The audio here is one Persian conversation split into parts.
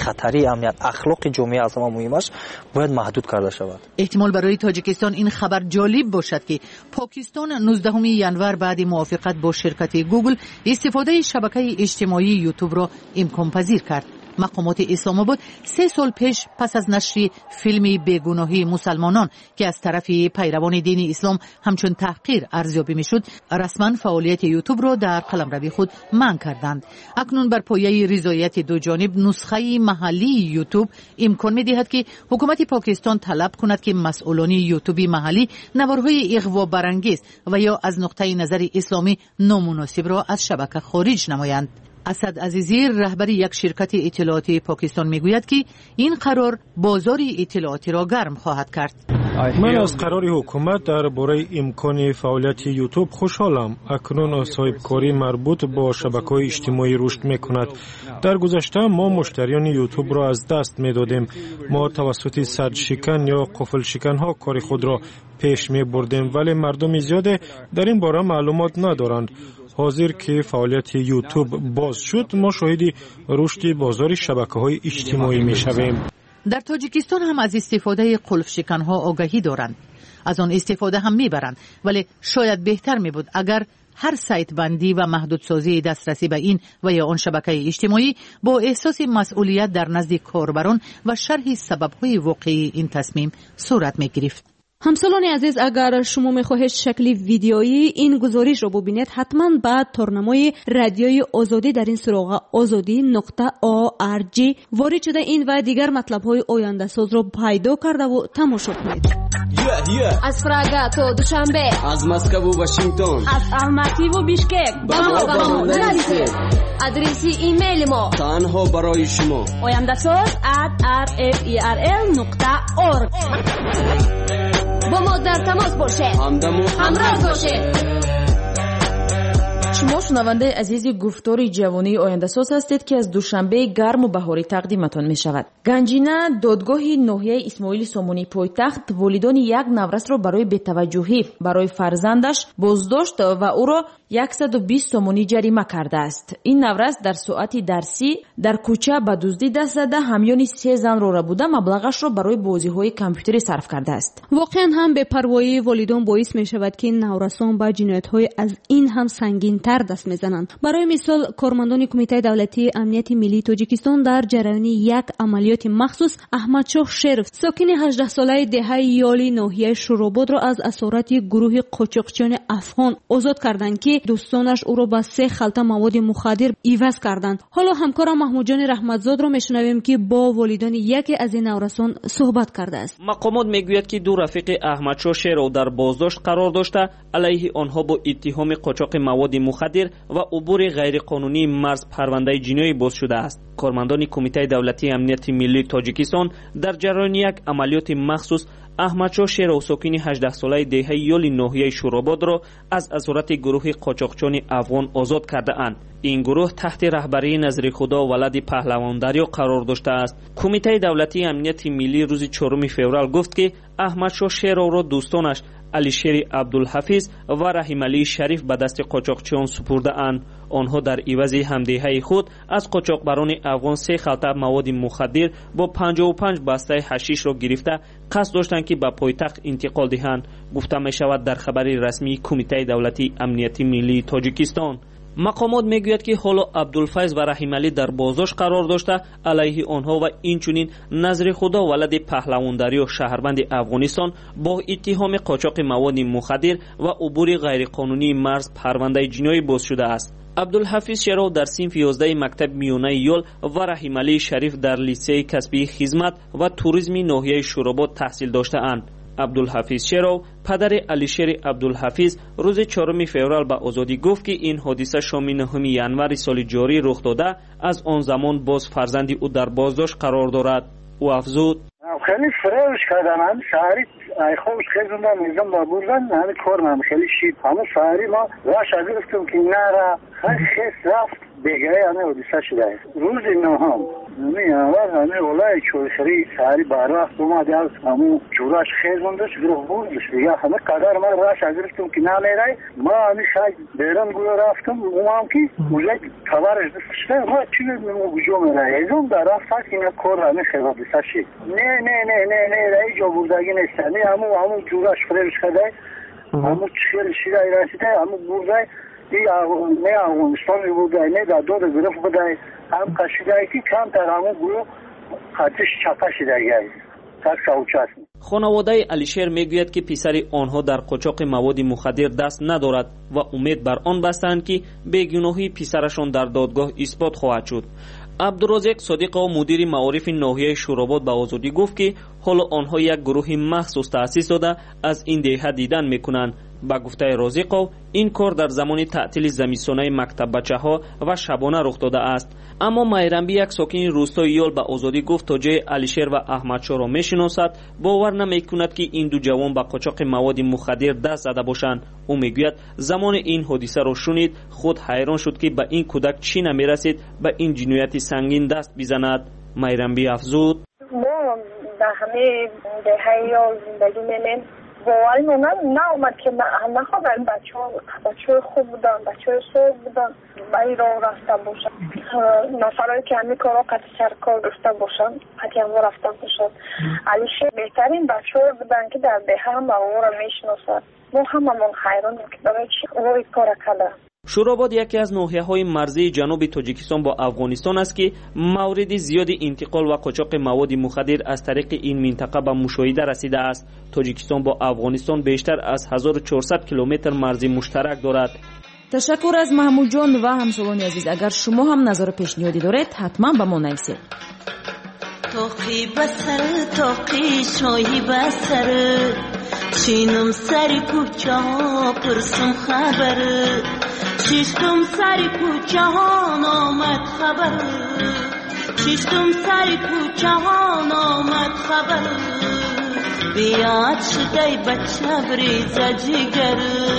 خطری امنیت اخلاق جامعه از همه مهم است، باید محدود کرده شود. احتمال برای تاجیکستان این خبر جالب باشد که پاکستان 19 ینور بعد موافقت با شرکت گوگل استفاده شبکه اجتماعی یوتیوب را امکان پذیر کرد. مقامات اسلام آباد 3 سال پیش پس از نشر فیلم بیگناهی مسلمانان که از طرف پیروان دین اسلام همچون تحقیر ارزیابی میشد، رسما فعالیت یوتیوب را در قلمرو خود منع کردند. اکنون بر پایه رضایت دو جانب نسخه محلی یوتیوب امکان می‌دهد که حکومت پاکستان طلب کند که مسئولان یوتیوب محلی نوارهای اغوا برانگیز و یا از نقطه نظر اسلامی نامناسب را از شبکه خارج نمایند. اسد عزیزی رهبر یک شرکت اطلاعاتی پاکستان میگوید که این قرار بازار اطلاعاتی را گرم خواهد کرد. من از قرار حکومت درباره امکان فعالیت یوتیوب خوشحالم. اکنون صاحبکاری مربوط با شبکه‌های اجتماعی رشد میکند. در گذشته ما مشتریان یوتیوب را از دست میدادیم. ما توسط سد شکن یا قفل شکن ها کار خود را پیش می بردیم، ولی مردم زیاد در این باره معلومات ندارند. حاضر که فعالیت یوتیوب باز شد، ما شاهد رشد بازار شبکه‌های اجتماعی می‌شویم. در تاجیکستان هم از استفاده قلف شکن‌ها آگاهی دارند. از آن استفاده هم می‌برند، ولی شاید بهتر می‌بود اگر هر سایت بندی و محدودسازی دسترسی به این و یا آن شبکه اجتماعی با احساس مسئولیت در نزد کاربران و شرح سبب‌های واقعی این تصمیم صورت می‌گرفت. همسالان عزیز، اگر شما میخواهید شکلی ویدیویی این گزارش رو ببینید، حتما بعد تارنمای رادیوی آزادی در این سراغ azadi.org وارد شده این و دیگر مطلب‌های آینده ساز رو پیدا کرده و تماشا کنید. از پراگا تا دوشنبه، از مسکو و واشنگتن، از الماتی و بیشکک، آدرس ایمیل ما تنها برای شما oyandasaz@rferl.org. با ما در تماس باشه، همراه باشه. شما شنونده عزیزی گفتار جوانی آینده‌ساز هستید که از دوشنبه گرم و بهاری تقدیمتان می شود. گنجینه دادگاه ناحیه اسماعیل سامونی پایتخت والدان یک نورس را برای بی‌توجهی برای فرزندش بازداشت و او را 120 سامونی جریمه کرده است. این نورس در ساعت درسی در کوچه به دزدی دست زده همیان 3 زن را بوده مبلغش را برای بازی‌های کامپیوتری صرف کرده است. واقعا هم بی‌پروایی والدان باعث می شود که نورسان به جنایت‌های از این هم سنگین‌تر دست میزنند. برای مثال کارمندان کمیته دولتی امنیت ملی تاجیکستان در جریان یک عملیات مخصوص احمدشاه شرف ساکن 18 ساله دهه یالی ناحیه شوراباد را از اسارت گروه قاچاقچیان افغان آزاد کردند که دوستانش او را با 3 خلطه مواد مخدر عوض کردند. حالا همکارم محمود جان رحمتزاد را میشنویم که با والدان یکی از این نورسان صحبت کرده است. مقامات میگوید که دو رفیق احمدشاه شرف در بازداشت قرار داشته علیه آنها با اتهام قاچاق مواد مخدر و عبور غیرقانونی مرز پرونده جنایی باز شده است. کارمندان کمیته دولتی امنیت ملی تاجیکستان در جریان یک عملیات مخصوص احمدشاه شرف ساکن 18 ساله دهه یالی ناحیه شوراباد را از اسارت گروه قاچاقچیان افغان آزاد کرده اند. این گروه تحت رهبری نظری خدا ولد پهلواندریو قرار داشته است. کمیته دولتی امنیت ملی روز 4 فوریه گفت که احمدشاه شرف را دوستانش علیشیر عبدالحفیظ و رحیم علی شریف به دست قاچاقچیان سپرده اند. آنها در عوض همدهی خود از قاچاقبران افغان 3 خلطه مواد مخدر با 55 بسته حشیش را گرفته قصد داشتند که به پایتخت انتقال دهند، گفته می شود در خبر رسمی کمیته دولتی امنیت ملی تاجیکستان. مقامات میگوید که حالا عبدالفیض و رحیم علی در بازداشت قرار داشته علیه آنها و اینچنین نظر خدا ولد پهلواندری و شهروند افغانستان با اتهام قاچاق مواد مخدر و عبور غیرقانونی مرز پرونده جنایی باز شده است. عبدالحفیظ شرف در صنف 11 مکتب میانه یال و رحیم علی شریف در لیسه کسبی خدمت و توریسم ناحیه شوراباد تحصیل داشته اند. عبدالحفیظ شرف پدر علیشیر عبدالحفیظ روز 4 فوریه به آزادی گفت که این حادثه شام 9 ینور سال جاری رخ داده، از آن زمان باز فرزند او در بازداشت قرار دارد. او افزود: خیلی فرارش کردم، همین سهری خوش خیزوندم میزم با بردن همین کارم خیلی شید. همین سهری ما راش گفتم که نره خیلی خیست رفت بگه همه حدیثه شده است. روز نهم همین اول همه اولای چویخری سهری بارا اومد از همون جوراش خیزوندش گروه بودش دیگه همه قدر من راش ازرفتم که نمیره ما همین شاید بیرون گویا رفتم اومم که اوزه تبارش دستشته ما چی بگم گوجو میره ایزون در رفت که اینا کار همه خیلی حدیثه شد نه رای جا بردگی نیستن همون جوراش فریش کده همون چخیر شیره رسیده همون برده نه افغانستان بوده نه در دور گرفت بوده هم کشیده که کم تر همون گروه خطش چپه شده گه تک سوچه خانواده علیشیر میگوید که پسر آنها در قاچاق مواد مخدر دست ندارد و امید بر آن بستند که بیگناهی پسرشان در دادگاه اثبات خواهد شد. عبدالرزاق صادق و مدیر معارف ناحیه شوراباد به آزادی گفت که حالا آنها یک گروه مخصوص تأسیس داده از این دهه دیدن میکنند. با گفته رازق این کار در زمان تعطیل زمستانه مکتب بچه‌ها و شبانه رخ داده است. اما مایرنبی یک ساکن روستای یال به آزادی گفت تا جای علیشیر و احمدشاه را میشناسد باور نمیکند که این دو جوان به قاچاق مواد مخدر دست زده باشند. او میگوید زمان این حادثه را شنید خود حیران شد که به این کودک چی نمیرسید به این جنایت سنگین دست بزند. مایرنبی افزود ما در همه دهه یال زندگی می‌کنیم باورمون ناامد که نخواهد بچه خوب بودن بچه صوب بودن بایی را رفته باشن نفرهایی که همین کارا قطع سرکار رفته باشن قطعی هم رفته باشن علیشه بهترین بچه بودن که در دهه هم او را میشناسد ما هممون حیرانیم که برای چی او کار کرده. شوراباد یکی از ناحیه‌های مرزی جنوب تاجیکستان با افغانستان است که مورد زیاد انتقال و قاچاق مواد مخدر از طریق این منطقه به مشاهده رسیده است. تاجیکستان با افغانستان بیشتر از 1400 کیلومتر مرزی مشترک دارد. تشکر از محمود جان و همسالان عزیز. اگر شما هم نظر پیشنهادی دارید حتما به ما نویسید. توقی بسر توقی شوی بسر چینم سری کوچه ها پرسم خبر ششتم سری کوچه ها نامد خبر ششتم سری کوچه ها نامد خبر بیاد شدی بچه بریزه جگر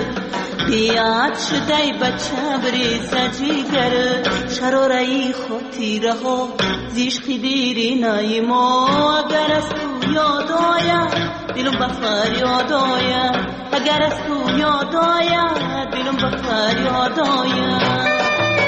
بیاد شدی بچه بریزه جگر شرارهی خاطیره ها زیشقی دیری نایما اگر از تو یاد آید دلم بخار یاد آید اگر از تو یاد آید دلم بخار یاد آید.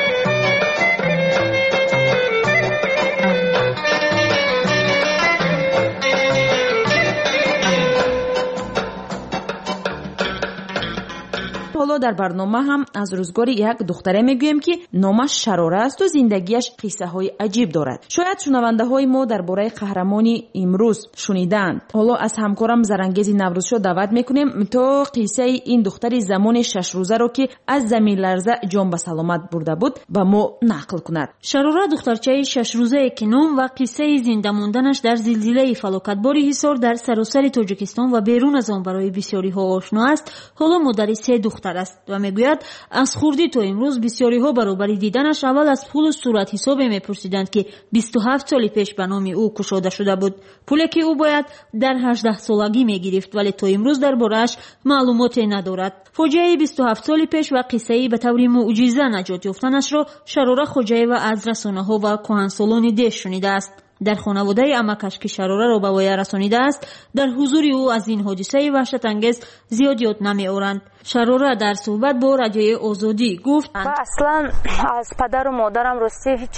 حالا در برنامه هم از روزگار یک دختره میگویم که نامش شراره است و زندگیش قصه های عجیب دارد. شاید شنونده های ما درباره قهرمانی امروز شنیدند. حالا از همکارم زرنگیز نوروزشو دعوت میکنیم تا قصه این دختر زمان 6 روزه رو که از زمین لرزه جان به سلامت برده بود با ما نقل کند. شراره دخترچه 6 روزه که نام و قصه زنده ماندنش در زلزله فلاکتبار حصار در سراسر تاجیکستان و بیرون از آن برای بسیاری ها آشنا است. حالا مادر سه دختر است و میگوید از خوردی تا امروز بسیاری ها برابری دیدنش اول از پول و صورت حساب میپرسیدند که 27 سال پیش به نام او کشاده شده بود. پولی که او باید در 18 سالگی میگرفت ولی تا امروز درباره‌اش معلوماتی ندارد. فاجعه 27 سال پیش و قصه به طور معجزه نجات یافتنش را شراره خوجه و از رسانه‌ها و کهنسالان ده شنیده است. در خانواده امکش که شراره را به وی رسانیده است در حضور او از این حادثه وحشت انگیز زیاد یاد نمی‌آورند. شراره در صحبت با رادیوی آزادی گفت اصلا از پدر و مادرم راستی هیچ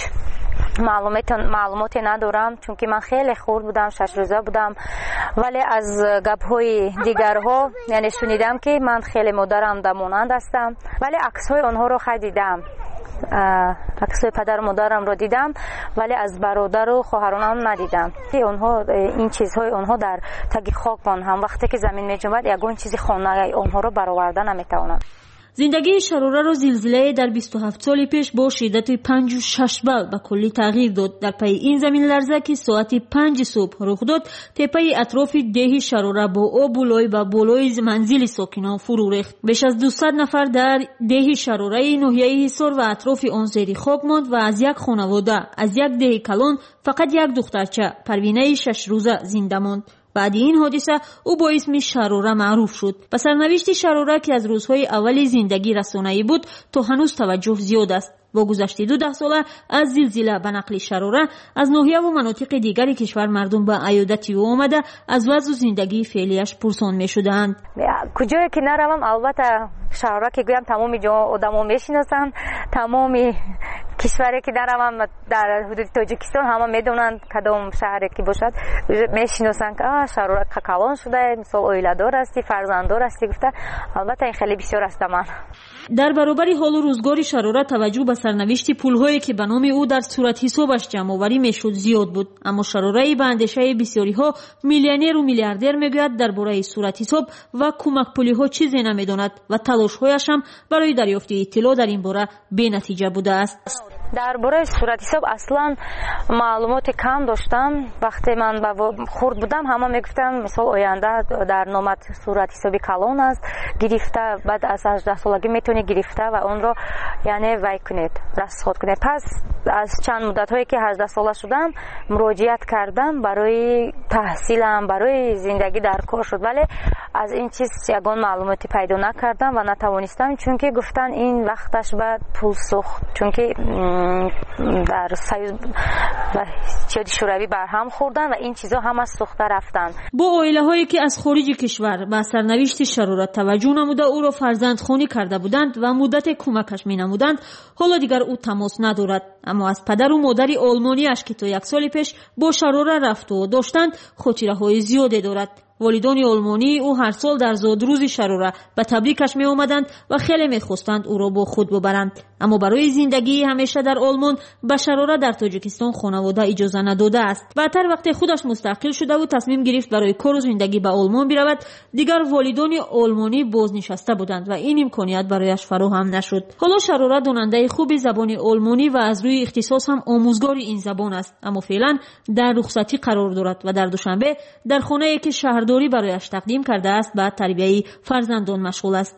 معلوماتی ندارم چون که من خیلی خرد بودم 6 روزه بودم ولی از گپ‌های دیگرها یعنی شنیدم که من خیلی مادرم دمانند هستم ولی عکس‌های آنها رو خریدم عکس‌های پدر و مادرم رو دیدم ولی از برادر و خواهرانم ندیدم. اونها این چیزهای اونها در تگ خاک هم وقتی که زمین می‌جنبد یگان چیزی خانه اونها رو برآورده نمی‌توانم. زندگی شراره را زلزله در 27 سال پیش با شدت 5.6 بال به کلی تغییر داد. در پی این زمین لرزه که ساعت 5 صبح رخ داد تپه اطراف ده شراره با آب و بالای منزل ساکنان فرو ریخت. بیش از 200 نفر در ده شراره ناحیه حصار و اطراف آن زیر خاک ماند و از یک خانواده از یک ده کلان فقط یک دخترچه پروینه 6 روزه زنده ماند. بعد این حادثه او با اسم شراره معروف شد. پس سرنوشت شراره که از روزهای اول زندگی رسانه‌ای بود تا هنوز توجه زیاد است. با گذشت 12 ساله از زلزله به نقل شراره از ناحیه و مناطق دیگری کشور مردم به عیادت او آمده از وضع زندگی فعلیش پرسان می‌شدند. کجایی که نروم البته شراره که گویم تمام جا آدمو میشناسن، تمام کشوری که دارم در حدود تاجیکستان همه میدونن کدام شهری که باشد میشناسن که شراره کلان شده، مثلا اویله‌دار هستی، فرزنددار هستی گفته. البته این خیلی بسیار است من. در برابر حال و روزگار شراره توجه به سرنوشت پول‌هایی که به نام او در صورت حسابش جمع‌آوری میشد زیاد بود، اما شراره به اندیشه بسیاری‌ها میلیونر و میلیاردر میگوید درباره صورت حساب و کمک پولی‌ها چیزی نمیداند و تلاش‌هایش هم برای دریافت اطلاع در این باره بی‌نتیجه بوده است. درباره صورت حساب اصلا معلومات کم داشتم. وقتی من خرد بودم همه میگفتن مثلا آینده در نامت صورت حسابی کلان است، گرفته بعد از 18 سالگی میتونی گرفته و اون رو یعنی وای کنید، رصد کنید. پس از چند مدت هایی که 18 ساله شدم مراجعت کردم برای تحصیلم، برای زندگی در کار شد، ولی از این چیز یگان معلوماتی پیدا نکردم و نتوانستم، چون که گفتن این وقتش بعد پول سوخت، چون که در سایز و اتحاد شوروی برهم خوردن و این چیزا هم از سوخته رفتن. با عائله هایی که از خارج کشور به سرنوشت شراره توجه نموده او را فرزندخوانی کرده بودند و مدت کمکش می نمودند، حالا دیگر او تماس ندارد. اما از پدر و مادر آلمانیش که تا 1 سال پیش با شراره رفت و داشتند خاطره های زیادی دارد. والدان آلمانی او هر سال در زادروز شراره به تبریکش می آمدند و خیلی می خواستند او را با خود ببرند، اما برای زندگی همیشه در آلمان به شراره در تاجیکستان خانواده اجازه نداده است. بعدتر وقتی خودش مستقل شده و تصمیم گرفت برای کار و زندگی به آلمان برود، دیگر والدان آلمانی بازنشسته بودند و این امکانیت برایش فراهم نشد. حالا شراره داننده خوب زبان آلمانی و از روی اختصاص هم آموزگار این زبان است، اما فعلا در رخصتی قرار دارد و در دوشنبه در خانه‌ای که شهرداری برایش تقدیم کرده است به تربیت فرزندان مشغول است.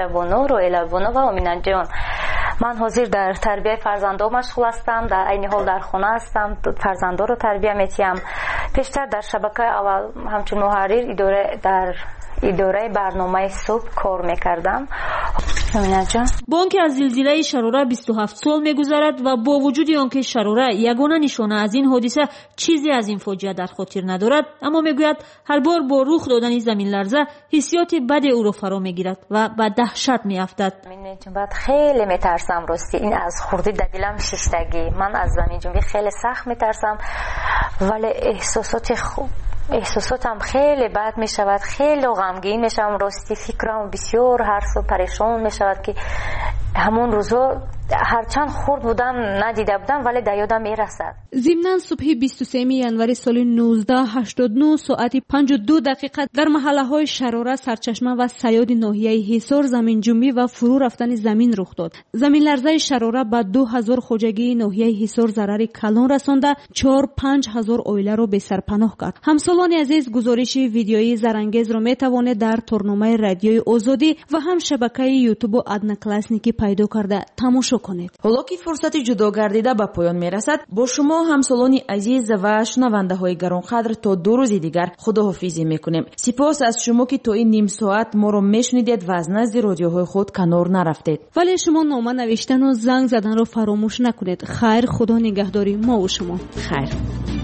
من حاضر در تربیت فرزندان مشغول هستم، در عین حال در خانه هستم، فرزندان رو تربیت می‌کنم. پیشتر در شبکه اول همچون محرر اداره برنامه صبح کار می‌کردم. با آنکه از زلزله شراره 27 سال می‌گذرد و با وجود آنکه شراره یگانه نشانه از این حادثه چیزی از این فاجعه در خاطر ندارد، اما میگوید هر بار با رخ دادن زمین لرزه حسیات بد او را فرا میگیرد و به دهشت میافتد. من خیلی میترسم راستی، این از خوردی در دلم شیشتگی. من از زمین جنبی خیلی سخت میترسم، ولی احساساتم خیلی بد می شود، خیلی غمگین می شدم. راستی فکرم بسیار هر سو پریشان می شود که همون روزا هرچند خورد بودم ندیده بودم ولی در یادم میرسد. ضمناً صبح 23 ینوری سال 1989 ساعت 52 دقیقه در محله های شراره، سرچشمه و سیاد ناحیه حصار زمین جنبی و فرو رفتن زمین رخ داد. زمین لرزه شراره به 2000 خواجگی ناحیه حصار ضرر کلان رسانده، 4-5 هزار عائله را به سرپناه کرد. همسالان عزیز گزارش ویدیویی زرانگیز را میتوانید در تورنمه رادیوی آزادی و هم شبکه یوتیوب و ادنا کلاسنیکی پیدا کرده تماشا کنید. حالا که فرصت جدا گردیده به پایان میرسد، با شما همسالان عزیز و شنونده های گرانقدر تا 2 روز دیگر خداحافظی میکنیم. سپاس از شما که تا این نیم ساعت ما رو میشنیدید و از نزد رادیوهای خود کنار نرفتید. ولی شما نامه نوشتن و زنگ زدن رو فراموش نکنید. خیر، خدا نگهداری ما و شما. خیر.